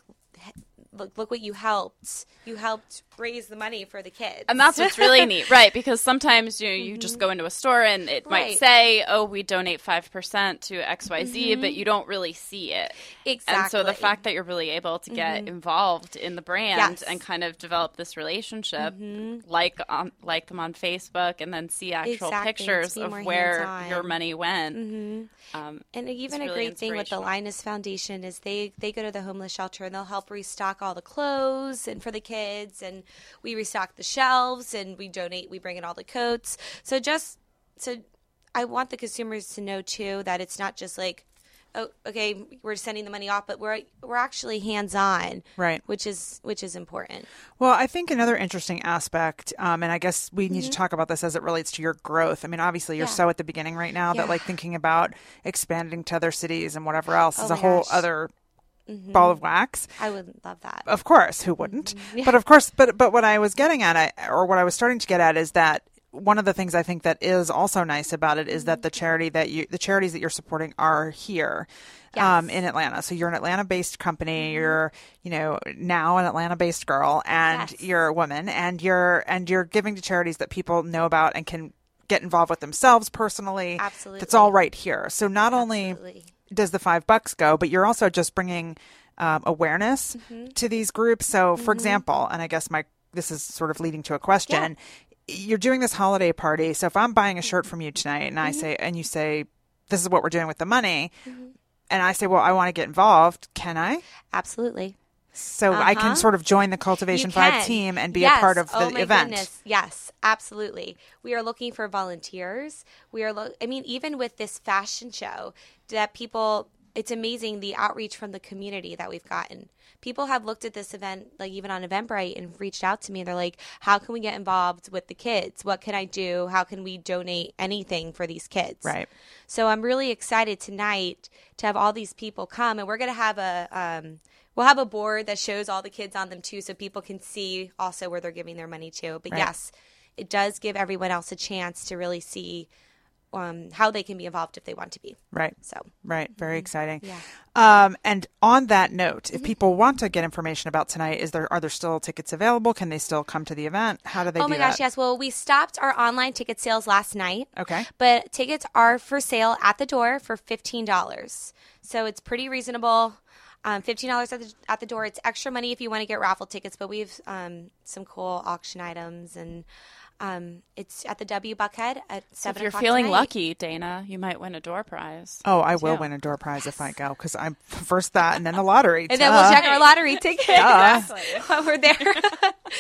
look, look what you helped. You helped raise the money for the kids. And that's what's really neat, right? Because sometimes you know, you just go into a store and it might Right. say, oh, we donate five percent to X Y Z, but you don't really see it. Exactly. And so the fact that you're really able to get involved in the brand Yes. and kind of develop this relationship, like on, like them on Facebook, and then see actual Exactly. pictures To be of more where hands-on. your money went. Um, And even It's a really great thing with the inspirational. Linus Foundation is they, they go to the homeless shelter and they'll help restock all the clothes and for the kids, and we restock the shelves and we donate, we bring in all the coats. So just so I want the consumers to know too that it's not just like, oh, okay, we're sending the money off, but we're we're actually hands on, Right. Which is which is important. Well, I think another interesting aspect, um, and I guess we need to talk about this as it relates to your growth. I mean, obviously, you're Yeah. so at the beginning right now that Yeah. like thinking about expanding to other cities and whatever else Oh is a my whole gosh. other ball of wax. I would love that. Of course, who wouldn't? Yeah. But of course, but but what I was getting at, I, or what I was starting to get at, is that one of the things I think that is also nice about it is that the charity that you, the charities that you're supporting are here. Um, Yes. in Atlanta. So you're an Atlanta-based company. You're, you know, now an Atlanta-based girl, and Yes. you're a woman, and you're and you're giving to charities that people know about and can get involved with themselves personally. Absolutely. That's all right here. So not only Absolutely. does the five bucks go, but you're also just bringing um, awareness Mm-hmm. to these groups. So, for example, and I guess my this is sort of leading to a question. You're doing this holiday party. So if I'm buying a shirt from you tonight, and I Mm-hmm. say, and you say, this is what we're doing with the money, and I say, well, I want to get involved, can I? Absolutely. So I can Uh-huh. sort of join the Cultivation You Five can. team and be Yes. a part of the oh my event. Goodness. Yes, absolutely. We are looking for volunteers. We are. Lo- I mean, even with this fashion show, that people. It's amazing the outreach from the community that we've gotten. People have looked at this event, like even on Eventbrite, and reached out to me. They're like, "How can we get involved with the kids? What can I do? How can we donate anything for these kids?" Right. So I'm really excited tonight to have all these people come, and we're going to have a um, we'll have a board that shows all the kids on them too, so people can see also where they're giving their money to. But Right. yes, it does give everyone else a chance to really see um, how they can be involved if they want to be. Right. So Right. Very exciting. Yeah. Um, and on that note, if people want to get information about tonight, is there are there still tickets available? Can they still come to the event? How do they oh do my that? gosh, yes. Well, we stopped our online ticket sales last night. Okay. But tickets are for sale at the door for fifteen dollars. So it's pretty reasonable. Um, fifteen dollars at the, at the door. It's extra money if you want to get raffle tickets, but we have um, some cool auction items. And um, it's at the W Buckhead at So if seven you're o'clock feeling tonight. lucky, Dana, you might win a door prize. Oh, I will too. win a door prize if I go, because I'm first that and then the lottery. And then Duh. we'll check our lottery ticket Duh. while we're there.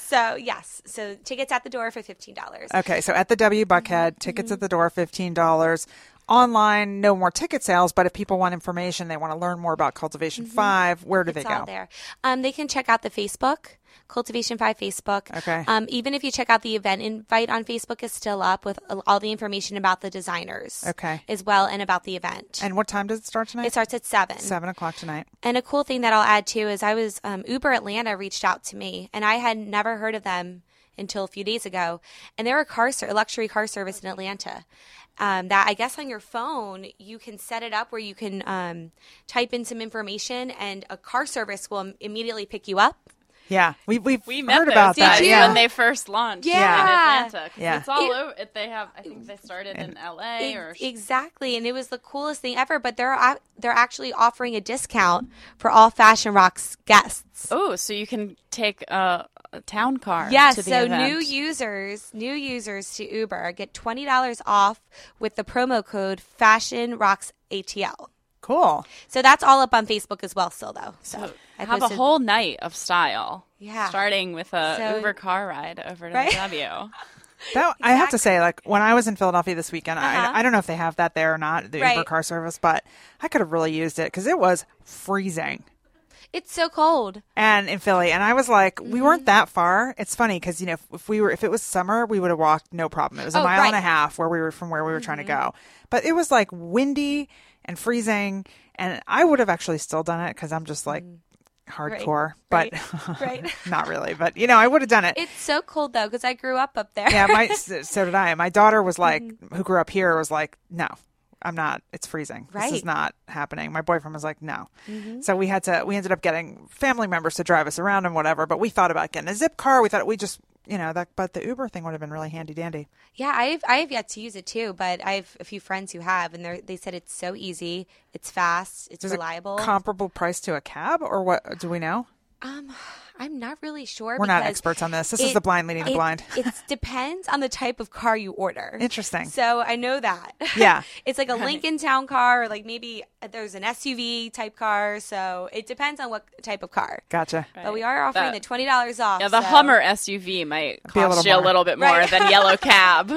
So yes, so tickets at the door for fifteen dollars. Okay, so at the W Buckhead, tickets mm-hmm. at the door, fifteen dollars. Online, no more ticket sales, but if people want information, they want to learn more about Cultivation mm-hmm. five, where do it's they go? All there. Um, they can check out the Facebook, Cultivation five Facebook. Okay. Um, even if you check out the event invite on Facebook is still up with all the information about the designers. Okay. As well, and about the event. And what time does it start tonight? It starts at seven. seven o'clock tonight. And a cool thing that I'll add too is I was, um, Uber Atlanta reached out to me, and I had never heard of them until a few days ago. And they're a car, a luxury car service in Atlanta. Um, that I guess on your phone, you can set it up where you can um, type in some information and a car service will immediately pick you up. Yeah, we, we've we heard met about those that. guys Yeah. when they first launched yeah. in Atlanta. Yeah. It's all it, over. They have, I think they started in L A. It, or exactly, and it was the coolest thing ever. But they're they're actually offering a discount for all Fashion Rocks guests. Oh, so you can take a, a town car. Yes, to the so event. new users, new users to Uber get twenty dollars off with the promo code Fashion Rocks A T L. Cool. So that's all up on Facebook as well, still though. So, so I have posted, a whole night of style. Yeah. Starting with a So, Uber car ride over to right? the W. That, Exactly. I have to say, like, when I was in Philadelphia this weekend, Uh-huh. I, I don't know if they have that there or not, the Right. Uber car service, but I could have really used it because it was freezing. It's so cold. And in Philly, and I was like, Mm-hmm. we weren't that far. It's funny because, you know, if, if we were, if it was summer, we would have walked no problem. It was a Oh, mile right. and a half where we were from where we were mm-hmm. trying to go, but it was like windy and freezing, and I would have actually still done it because I'm just like hardcore, Right. but Right. Right. not really. But you know, I would have done it. It's so cold though because I grew up up there. Yeah, my so did I. My daughter was like, who grew up here, was like, no. I'm not. It's freezing. Right. This is not happening. My boyfriend was like, no. Mm-hmm. So we had to. We ended up getting family members to drive us around and whatever. But we thought about getting a zip car. We thought we just, you know, that. But the Uber thing would have been really handy dandy. Yeah, I've I have yet to use it too, but I have a few friends who have, and they they said it's so easy, it's fast, it's Is reliable. it comparable price to a cab, or what? Do we know? Um, I'm not really sure. We're not because experts on this. This it- is the blind leading the it- blind. It depends on the type of car you order. Interesting. So I know that. Yeah. It's like a Lincoln Town car, or like maybe there's an S U V type car. So it depends on what type of car. Gotcha. But we are offering That- the twenty dollars off. Yeah, the so- Hummer S U V might Be a cost little you a more. little bit more Right. than Yellow Cab.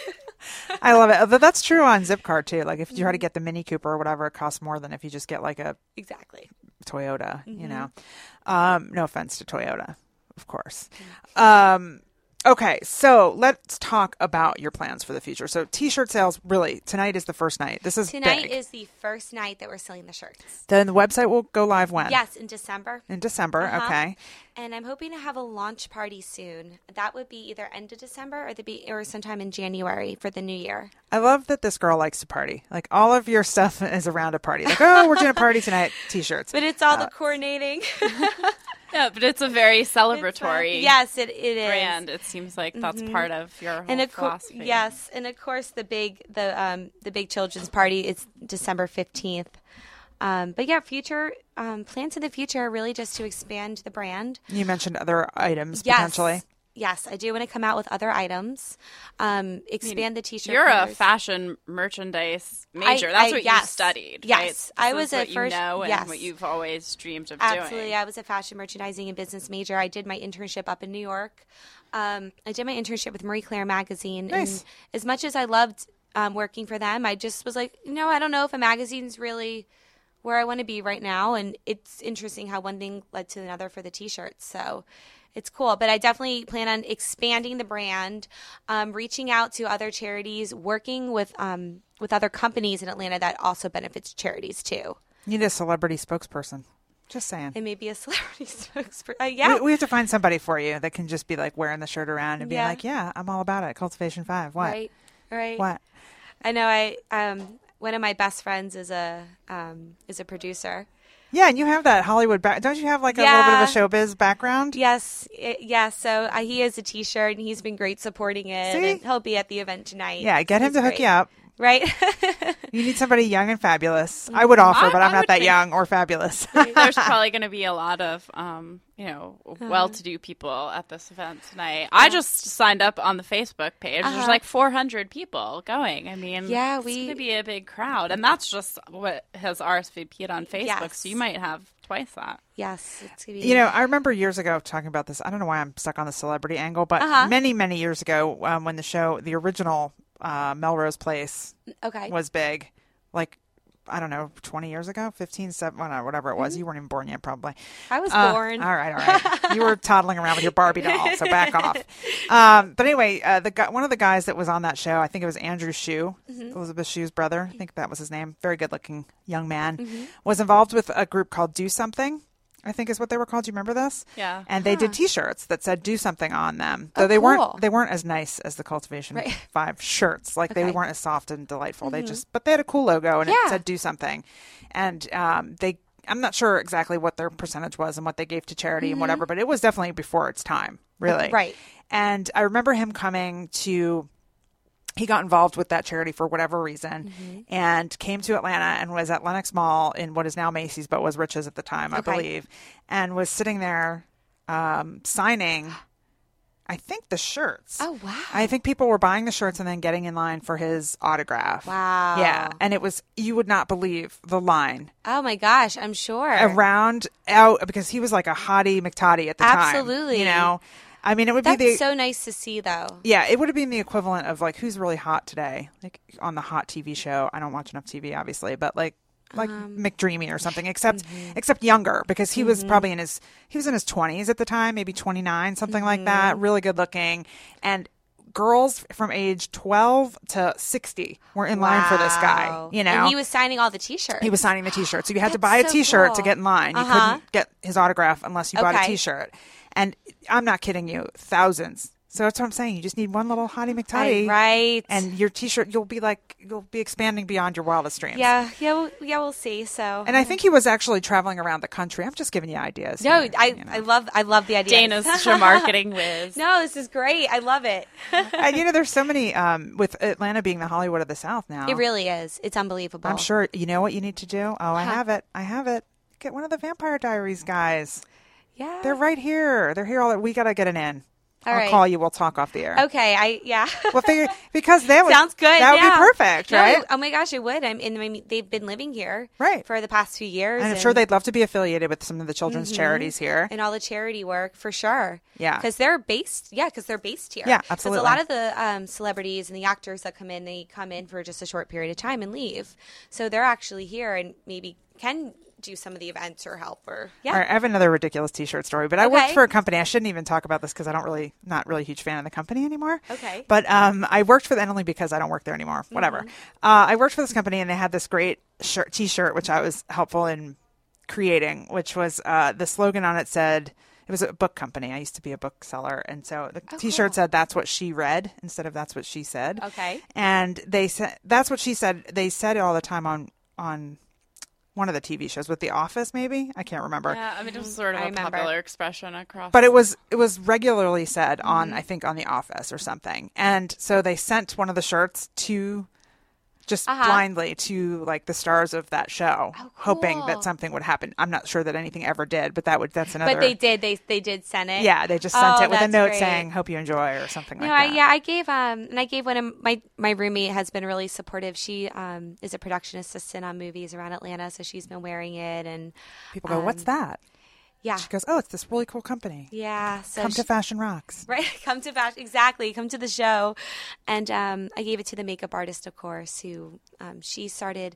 I love it. But that's true on Zipcar too. Like if you try to get the Mini Cooper or whatever, it costs more than if you just get like a Exactly. Toyota, you Mm-hmm. know. Um, no offense to Toyota, of course. Um, okay, so let's talk about your plans for the future. So t-shirt sales, really, tonight is the first night. This is Tonight big. is the first night that we're selling the shirts. Then the website will go live when? Yes, in December. In December, Uh-huh. okay. And I'm hoping to have a launch party soon. That would be either end of December or the be or sometime in January for the new year. I love that this girl likes to party. Like all of your stuff is around a party. Like, oh, we're doing a party tonight, t-shirts. But it's all Uh, the coordinating. Yeah, but it's a very celebratory yes, it, it is. brand. It seems like that's part of your whole And of course, philosophy. yes, and of course the big the um the big children's party is December fifteenth. Um, but yeah, future um, plans in the future are really just to expand the brand. You mentioned other items Yes. potentially. Yes, I do want to come out with other items. Um, expand the t-shirt. You're a colors. fashion merchandise major. That's I- what yes. you studied. Yes. right? This I is was a what first- you know and yes. what you've always dreamed of Absolutely. doing. I was a fashion merchandising and business major. I did my internship up in New York. Um, I did my internship with Marie Claire magazine. Nice. And as much as I loved um, working for them, I just was like, you know, I don't know if a magazine's really where I want to be right now. And it's interesting how one thing led to another for the t-shirts. So it's cool. But I definitely plan on expanding the brand, um, reaching out to other charities, working with um, with other companies in Atlanta that also benefits charities too. You need a celebrity spokesperson. Just saying. And maybe a celebrity spokesperson. Uh, yeah. We, we have to find somebody for you that can just be like wearing the shirt around and being Yeah. like, yeah, I'm all about it. Cultivation five. What? Right. Right. What? I know. I um one of my best friends is a um is a producer. Yeah, and you have that Hollywood back. Don't you have like a Yeah. little bit of a showbiz background? Yes. It, yes. So uh, he has a T-shirt and he's been great supporting it. See? And he'll be at the event tonight. Yeah, get him He's to hook great. you up. Right. You need somebody young and fabulous. I would offer, I- but I'm I not would that think- young or fabulous. There's probably going to be a lot of, um, you know, Uh-huh. well-to-do people at this event tonight. I just signed up on the Facebook page. There's Uh-huh. like four hundred people going. I mean, Yeah, it's we- going to be a big crowd, and that's just what has R S V P'd on Facebook. Yes. So you might have twice that. Yes, it's gonna be. You know, I remember years ago talking about this. I don't know why I'm stuck on the celebrity angle, but Uh-huh. many, many years ago, um, when the show, the original uh, Melrose Place okay. was big, like, I don't know, twenty years ago, fifteen, seven, whatever it was. Mm-hmm. You weren't even born yet, probably. I was Uh, born. all right, all right. You were toddling around with your Barbie doll, so back off. Um, but anyway, uh, the guy, one of the guys that was on that show, I think it was Andrew Shue, mm-hmm. Elizabeth Shue's brother. I think that was his name. Very good-looking young man. Mm-hmm. Was involved with a group called Do Something, I think is what they were called. Do you remember this? Yeah. And they Huh. did T-shirts that said "Do Something" on them. Though Oh, they cool. weren't they weren't as nice as the Cultivation Right. Five shirts. Like they Okay. weren't as soft and delightful. They just but they had a cool logo and it Yeah. said "Do Something," and um, they. I'm not sure exactly what their percentage was and what they gave to charity Mm-hmm. and whatever, but it was definitely before its time, really. Right. And I remember him coming to. He got involved with that charity for whatever reason Mm-hmm. and came to Atlanta and was at Lenox Mall in what is now Macy's, but was Rich's at the time, I Okay. believe, and was sitting there um, signing, I think, the shirts. Oh, wow. I think people were buying the shirts and then getting in line for his autograph. Wow. Yeah. And it was, you would not believe the line Oh my gosh, I'm sure. around out because he was like a hottie McTottie at the time. Absolutely. You know, I mean, it would That's be the. so nice to see, though. Yeah, it would have been the equivalent of like who's really hot today, like on the hot T V show. I don't watch enough T V, obviously, but like like Um, McDreamy or something, except mm-hmm. except younger because he was probably in his he was in his twenties at the time, maybe twenty-nine, something like that. Mm-hmm. Really good looking, and girls from age twelve to sixty were in line for this guy. Wow. You know, And he was signing all the T-shirts. he was signing the T-shirt, so you had to That's buy a so T-shirt cool. to get in line. You Uh-huh. couldn't get his autograph unless you bought a Okay. T-shirt. And I'm not kidding you, thousands. So that's what I'm saying. You just need one little hottie McTottie, Right. and your T-shirt, you'll be like, you'll be expanding beyond your wildest dreams. Yeah, yeah, we'll, yeah, we'll see. So, And I think he was actually traveling around the country. I'm just giving you ideas. no, here, I, you know. I love, I love the idea. Dana's such a marketing whiz. No, this is great. I love it. And you know, there's so many um, with Atlanta being the Hollywood of the South now. It really is. It's unbelievable. I'm sure you know what you need to do. Oh, I have it. I have it. Get one of the Vampire Diaries guys. Yeah. They're right here. They're here all. We gotta get an in. All I'll right. call you. We'll talk off the air. Okay. I yeah. Well, figure because that would Sounds good. That would yeah. be perfect, No, right? oh my gosh, it would. I'm in. I mean, they've been living here, Right. for the past few years, And I'm sure they'd love to be affiliated with some of the children's charities here. and all the charity work for sure. Yeah. because they're based. Yeah, because they're based here. Yeah, 'Cause absolutely. a lot of the um, celebrities and the actors that come in, they come in for just a short period of time and leave. So they're actually here and maybe can do some of the events or help or yeah. All right, I have another ridiculous T-shirt story, but I worked Okay. for a company. I shouldn't even talk about this because I don't really, not really a huge fan of the company anymore. Okay. But um, I worked for them only because I don't work there anymore. Whatever. Uh, I worked for this company and they had this great shirt, T-shirt, which I was helpful in creating, which was uh, the slogan on it said. It was a book company. I used to be a bookseller, and so the Oh, T-shirt cool. said "That's what she read" instead of "That's what she said." Okay. And they said that's what she said. They said it all the time on on one of the T V shows with The Office, maybe I can't remember. Yeah, I mean, it was sort of I a remember. popular expression across. But it was it was regularly said on Mm-hmm. I think on The Office or something. And so they sent one of the shirts to just Uh-huh. blindly to like the stars of that show, Oh, hoping cool. that something would happen. I'm not sure that anything ever did, but that would that's another. But they did. They they did send it. Yeah, they just sent Oh, it with a that's note great. saying "Hope you enjoy" or something No, like I, that. yeah, I gave um, and I gave one of my my roommate has been really supportive. She um is a production assistant on movies around Atlanta, so she's been wearing it, and People go, "What's um, that?" yeah, She goes, "Oh, it's this really cool company. yeah. So Come she, to Fashion Rocks." right, come to Bash exactly. Come to the show, and um, I gave it to the makeup artist, of course, who um, she started.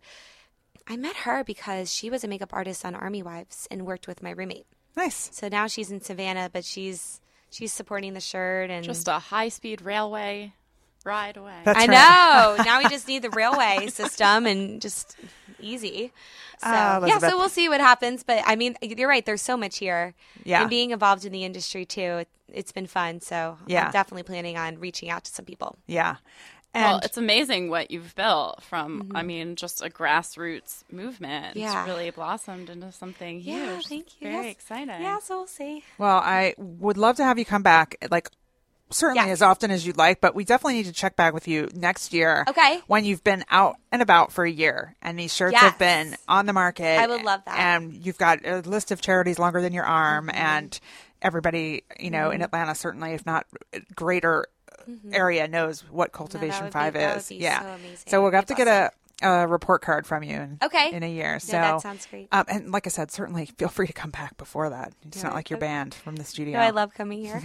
I met her because she was a makeup artist on Army Wives and worked with my roommate. Nice. So now she's in Savannah, but she's she's supporting the shirt and just a high-speed railway ride away. That's I right. know. Now we just need the railway system and just easy. So Ah, yeah, Elizabeth. so we'll see what happens. But I mean, you're right. There's so much here. Yeah. And being involved in the industry too, it, it's been fun. So Yeah. I'm definitely planning on reaching out to some people. Yeah. And Well, it's amazing what you've built from, I mean, just a grassroots movement. Yeah. It's really blossomed into something huge. Yeah, It's thank you. Very Yes. exciting. Yeah, so we'll see. Well, I would love to have you come back, like certainly Yes. as often as you'd like, but we definitely need to check back with you next year. Okay. When you've been out and about for a year and these shirts Yes. have been on the market. I would love that. And you've got a list of charities longer than your arm, Mm-hmm. and everybody, you know, in Atlanta, certainly, if not greater area, knows what Cultivation would be- Five that would is. be yeah. so amazing. So we'll That'd have be to get a a report card from you in, Okay. in a year. So that sounds great. Um, and like I said, certainly feel free to come back before that. It's not Right. like you're Okay. banned from the studio. No, I love coming here.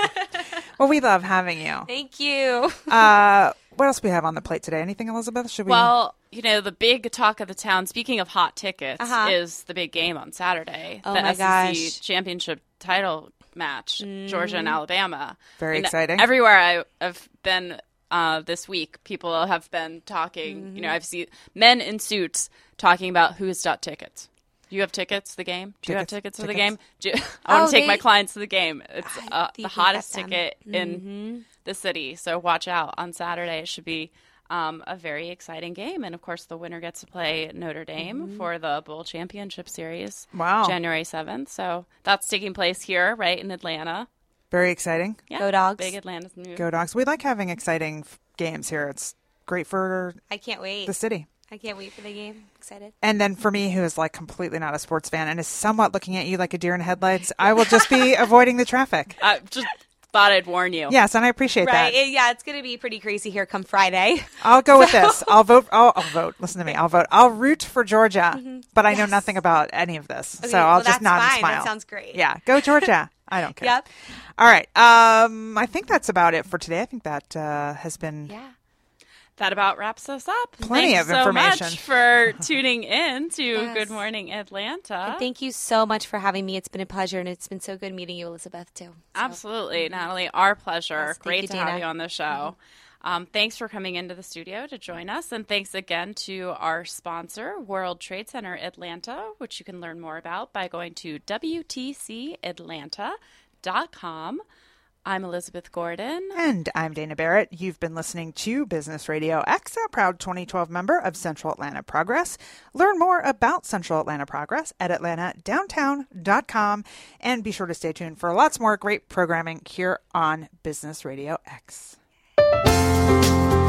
Well, we love having you. Thank you. Uh, what else do we have on the plate today? Anything, Elizabeth? Should we? Well, you know, the big talk of the town, speaking of hot tickets, Uh-huh. is the big game on Saturday. Oh the my S E C gosh. championship title match, Georgia and Alabama. Very And exciting. Everywhere I, I've been uh, this week, people have been talking. You know, I've seen men in suits talking about who has got tickets. Do you have tickets to the game? Do you have Tickets, tickets to the tickets. game? Do you, I want Oh, to take my they- clients to the game. It's I uh, think the we hottest got them. ticket in the city. So watch out on Saturday. It should be um, a very exciting game. And, of course, the winner gets to play Notre Dame for the Bowl Championship Series. Wow. January seventh. So that's taking place here, right, in Atlanta. Very exciting. Yeah. Go Dogs. Big Atlanta news. Go Dogs. We like having exciting f- games here. It's great for I can't wait. the city. I can't wait for the game. Excited. And then for me, who is like completely not a sports fan and is somewhat looking at you like a deer in headlights, I will just be avoiding the traffic. I just thought I'd warn you. Yes, and I appreciate Right. that. It- yeah, it's going to be pretty crazy here come Friday. I'll go with this. I'll vote. I'll, I'll vote. Listen to me. I'll vote. I'll root for Georgia, but I know Yes. nothing about any of this, Okay, so I'll well, just that's nod and fine. smile. That sounds great. Yeah, go Georgia. I don't care. Yep. All right. Um, I think that's about it for today. I think that uh, has been. Yeah. That about wraps us up. Plenty Thanks of information. so much for tuning in to Yes. Good Morning Atlanta. And thank you so much for having me. It's been a pleasure, and it's been so good meeting you, Elizabeth, too. So, Absolutely, Natalie. Our pleasure. Yes, thank Great you, to have Dana. you on the show. Um, thanks for coming into the studio to join us. And thanks again to our sponsor, World Trade Center Atlanta, which you can learn more about by going to W T C Atlanta dot com. I'm Elizabeth Gordon. And I'm Dana Barrett. You've been listening to Business Radio X, a proud twenty twelve member of Central Atlanta Progress. Learn more about Central Atlanta Progress at atlanta downtown dot com. And be sure to stay tuned for lots more great programming here on Business Radio X.